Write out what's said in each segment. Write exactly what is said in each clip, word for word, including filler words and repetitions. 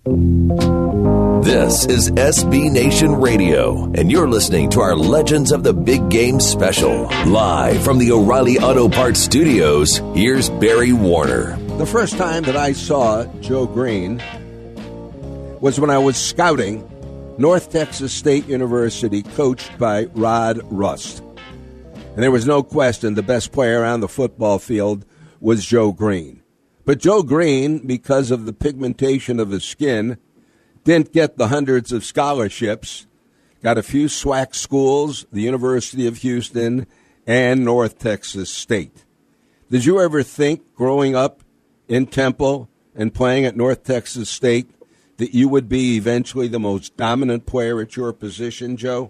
This is S B Nation Radio, and you're listening to our Legends of the Big Game special. Live from the O'Reilly Auto Parts Studios, here's Barry Warner. The first time that I saw Joe Green was when I was scouting North Texas State University, coached by Rod Rust. And there was no question the best player on the football field was Joe Green. But Joe Green, because of the pigmentation of his skin, didn't get the hundreds of scholarships, got a few SWAC schools, the University of Houston, and North Texas State. Did you ever think growing up in Temple and playing at North Texas State that you would be eventually the most dominant player at your position, Joe?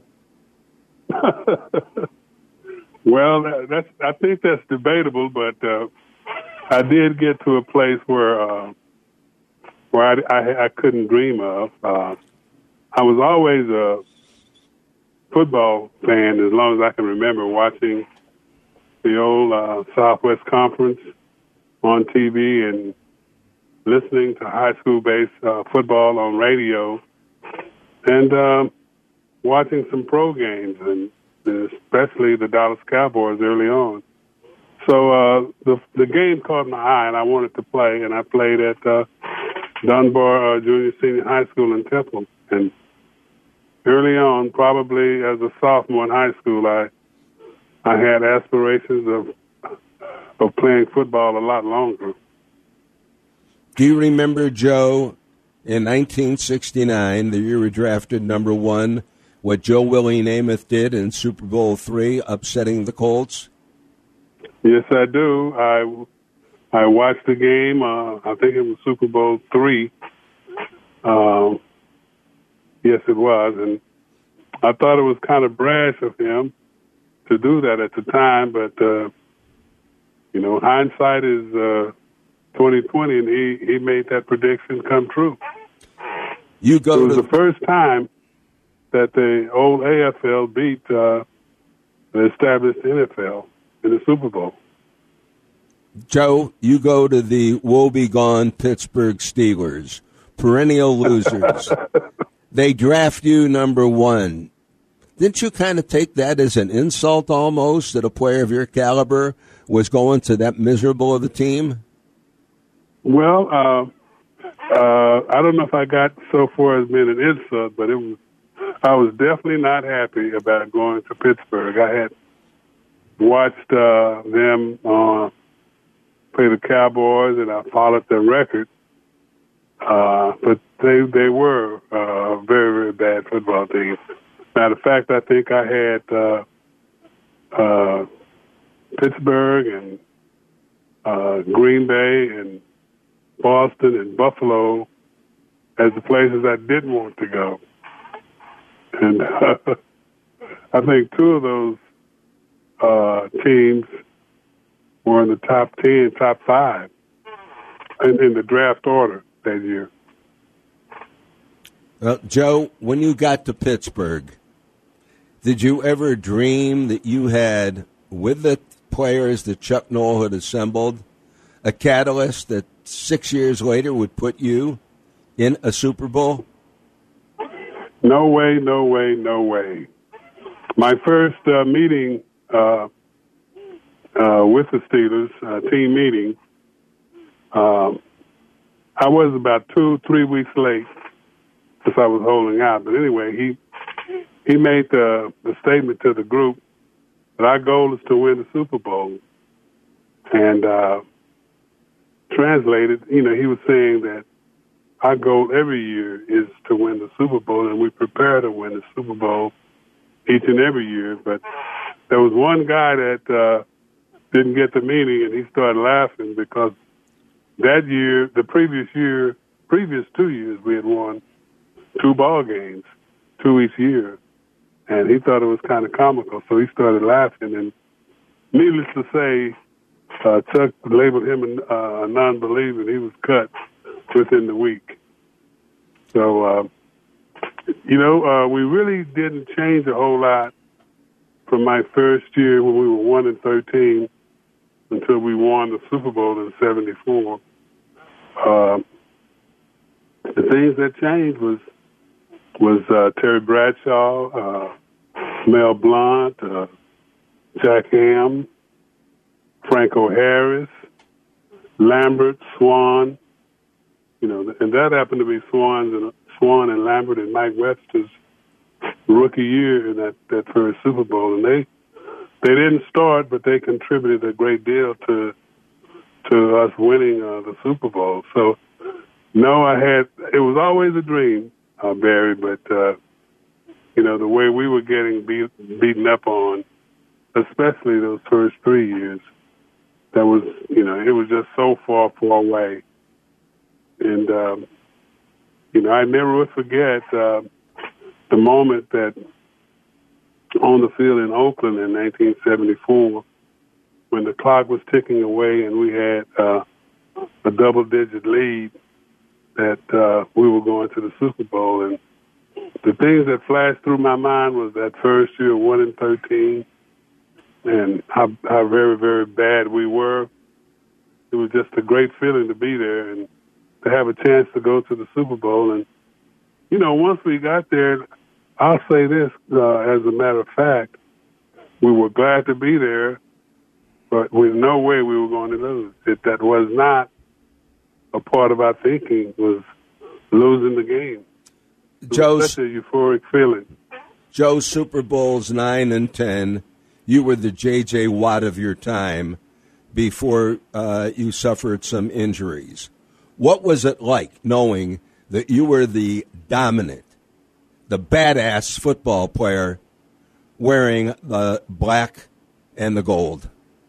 Well, that's I think that's debatable, but uh, I did get to a place where uh, where I, I, I couldn't dream of. Uh, I was always a football fan as long as I can remember, watching the old uh, Southwest Conference on T V and listening to high school-based uh, football on radio, and um, watching some pro games, and especially the Dallas Cowboys early on. So uh, the the game caught my eye, and I wanted to play, and I played at uh, Dunbar uh, Junior Senior High School in Temple. And early on, probably as a sophomore in high school, I I had aspirations of of playing football a lot longer. Do you remember, Joe, in nineteen sixty-nine, the year we drafted number one, what Joe Willie Namath did in Super Bowl three, upsetting the Colts? Yes, I do. I I watched the game. Uh, I think it was Super Bowl three. Um, yes, it was, and I thought it was kind of brash of him to do that at the time. But uh, you know, hindsight is uh, twenty twenty, and he, he made that prediction come true. You go. It was to the first time that the old A F L beat uh, the established N F L in the Super Bowl. Joe, you go to the woe-begone Pittsburgh Steelers, perennial losers. They draft you number one. Didn't you kind of take that as an insult almost, that a player of your caliber was going to that miserable of a team? Well, uh, uh, I don't know if I got so far as being an insult, but it was. I was definitely not happy about going to Pittsburgh. I had watched uh, them uh, play the Cowboys, and I followed their record. Uh, but they they were uh, a very, very bad football team. Matter of fact, I think I had uh, uh, Pittsburgh and uh, Green Bay and Boston and Buffalo as the places I didn't want to go. And uh, I think two of those uh, teams were in the top ten, top five in, in the draft order that year. Well, Joe, when you got to Pittsburgh, did you ever dream that you had, with the players that Chuck Noll had assembled, a catalyst that six years later would put you in a Super Bowl? No way, no way, no way. My first uh, meeting uh, uh, with the Steelers, uh, team meeting, um, I was about two, three weeks late because I was holding out. But anyway, he he made the, the statement to the group that our goal is to win the Super Bowl. And uh, translated, you know, he was saying that our goal every year is to win the Super Bowl, and we prepare to win the Super Bowl each and every year. But there was one guy that uh, didn't get the meeting, and he started laughing because that year, the previous year, previous two years, we had won two ball games, two each year. And he thought it was kind of comical, so he started laughing. And needless to say, uh, Chuck labeled him a, uh, a non-believer, and he was cut within the week. So, uh, you know, uh, we really didn't change a whole lot from my first year when we were one and thirteen until we won the Super Bowl in seventy-four. Uh, the things that changed was was uh, Terry Bradshaw, uh, Mel Blount, uh, Jack Ham, Franco Harris, Lambert, Swan. You know, and that happened to be Swan's and Swan and Lambert and Mike Webster's rookie year in that, that first Super Bowl, and they they didn't start, but they contributed a great deal to to us winning uh, the Super Bowl. So, no, I had it was always a dream, uh, Barry, but uh, you know the way we were getting beat, beaten up on, especially those first three years, that was you know it was just so far, far away, and um, you know I never would forget. Uh, The moment that on the field in Oakland in nineteen seventy-four, when the clock was ticking away and we had uh, a double-digit lead, that uh, we were going to the Super Bowl. And the things that flashed through my mind was that first year, one and thirteen, and how, how very, very bad we were. It was just a great feeling to be there and to have a chance to go to the Super Bowl. And you know, once we got there, I'll say this, uh, as a matter of fact, we were glad to be there, but with no way we were going to lose. It, that was not a part of our thinking, was losing the game. Joe's, such a euphoric feeling. Joe, Super Bowls nine and ten, you were the J J. Watt of your time before uh, you suffered some injuries. What was it like knowing that you were the dominant, the badass football player wearing the black and the gold?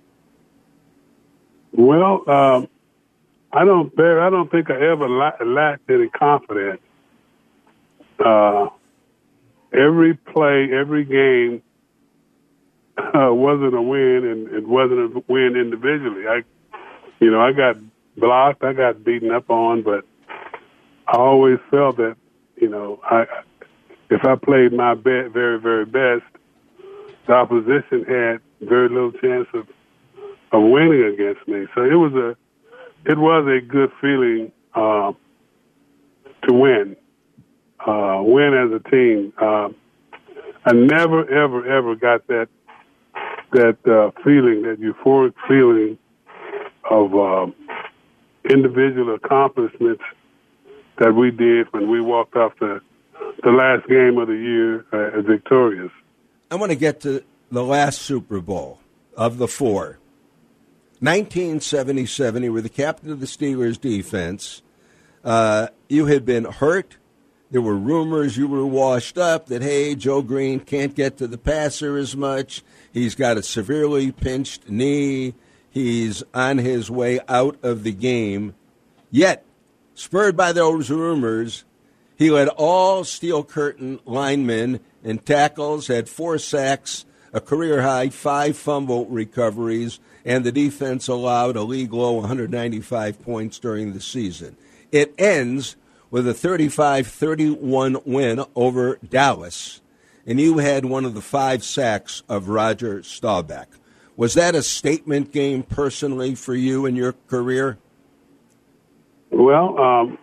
Well, um, I don't, Barry, I don't think I ever la- lacked any confidence. Uh, every play, every game uh, wasn't a win, and it wasn't a win individually. I, you know, I got blocked, I got beaten up on, but I always felt that, you know, I if I played my be- very, very best, the opposition had very little chance of, of winning against me. So it was a it was a good feeling uh, to win, uh, win as a team. Uh, I never, ever, ever got that that uh, feeling, that euphoric feeling of uh, individual accomplishments that we did when we walked off the the last game of the year uh, victorious. I want to get to the last Super Bowl of the four. nineteen seventy-seven, you were the captain of the Steelers defense. Uh, you had been hurt. There were rumors you were washed up that, hey, Joe Green can't get to the passer as much. He's got a severely pinched knee. He's on his way out of the game. Yet, spurred by those rumors, he led all Steel Curtain linemen in tackles, had four sacks, a career-high five fumble recoveries, and the defense allowed a league-low one hundred ninety-five points during the season. It ends with a thirty-five thirty-one win over Dallas, and you had one of the five sacks of Roger Staubach. Was that a statement game personally for you in your career? Well, um,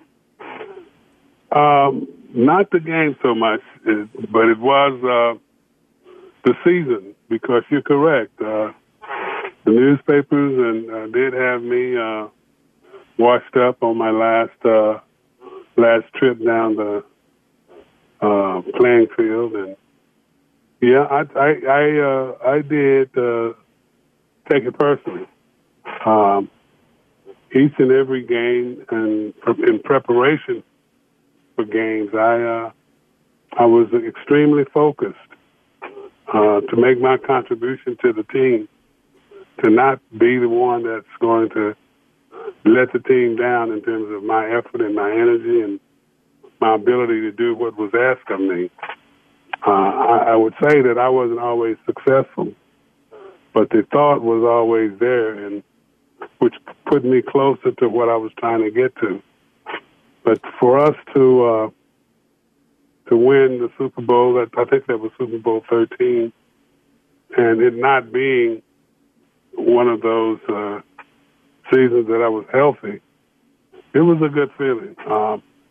um, not the game so much, but it was uh, the season, because you're correct. Uh, the newspapers and uh, did have me uh, washed up on my last uh, last trip down the uh, playing field, and yeah, I I I, uh, I did uh, take it personally. Um, each and every game, and in preparation for games, I uh, I was extremely focused uh, to make my contribution to the team, to not be the one that's going to let the team down in terms of my effort and my energy and my ability to do what was asked of me. Uh, I, I would say that I wasn't always successful, but the thought was always there, and which put me closer to what I was trying to get to. But for us to uh, to win the Super Bowl, that, I think that was Super Bowl thirteen, and it not being one of those uh, seasons that I was healthy, it was a good feeling. Um,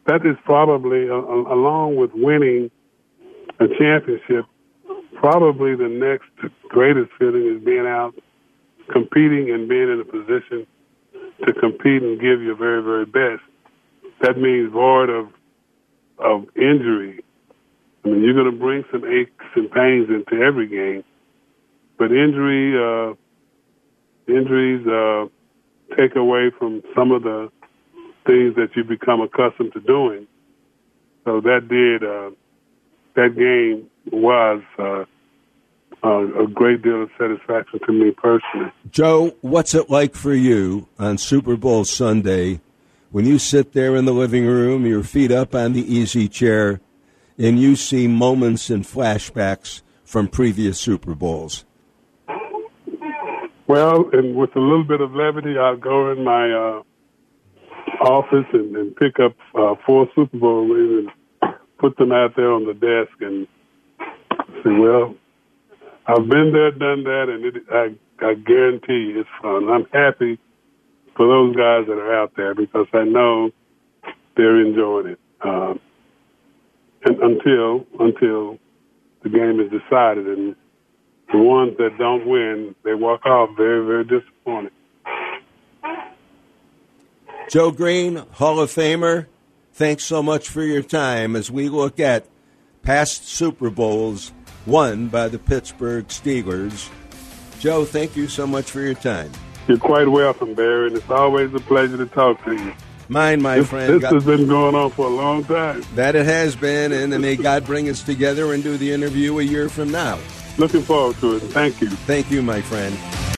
that is probably, uh, along with winning a championship, probably the next greatest feeling is being out competing and being in a position to compete and give your very, very best. That means void of of injury. I mean, you're going to bring some aches and pains into every game, but injury uh, injuries uh, take away from some of the things that you become accustomed to doing. So that did uh, that game was uh, uh, a great deal of satisfaction to me personally. Joe, what's it like for you on Super Bowl Sunday when you sit there in the living room, your feet up on the easy chair, and you see moments and flashbacks from previous Super Bowls? Well, and with a little bit of levity, I'll go in my uh, office and, and pick up uh, four Super Bowl rings and put them out there on the desk and say, well, I've been there, done that, and it, I, I guarantee you it's fun. I'm happy for those guys that are out there because I know they're enjoying it. Um, and until until the game is decided, and the ones that don't win, they walk off very, very disappointed. Joe Green, Hall of Famer, thanks so much for your time as we look at past Super Bowls won by the Pittsburgh Steelers. Joe, thank you so much for your time. You're quite welcome, Barry, and it's always a pleasure to talk to you. Mine, my this, friend. This God, has been going on for a long time. That it has been, and may God bring us together and do the interview a year from now. Looking forward to it. Thank you. Thank you, my friend.